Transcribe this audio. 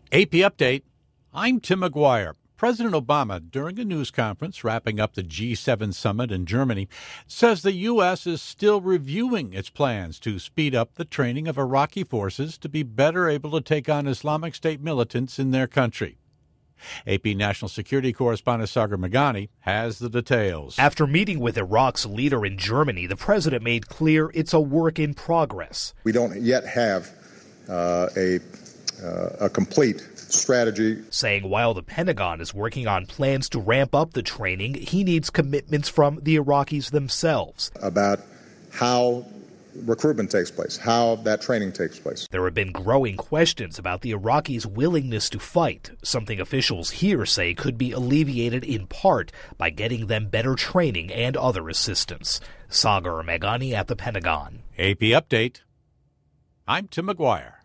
AP Update. I'm Tim McGuire. President Obama, during a news conference wrapping up the G7 summit in Germany, says the U.S. is still reviewing its plans to speed up the training of Iraqi forces to be better able to take on Islamic State militants in their country. AP National Security Correspondent Sagar Meghani has the details. After meeting with Iraq's leader in Germany, the president made clear it's a work in progress. We don't yet have a complete strategy. Saying while the Pentagon is working on plans to ramp up the training, he needs commitments from the Iraqis themselves about how recruitment takes place, how that training takes place. There have been growing questions about the Iraqis' willingness to fight, something officials here say could be alleviated in part by getting them better training and other assistance. Sagar Meghani at the Pentagon. AP Update. I'm Tim McGuire.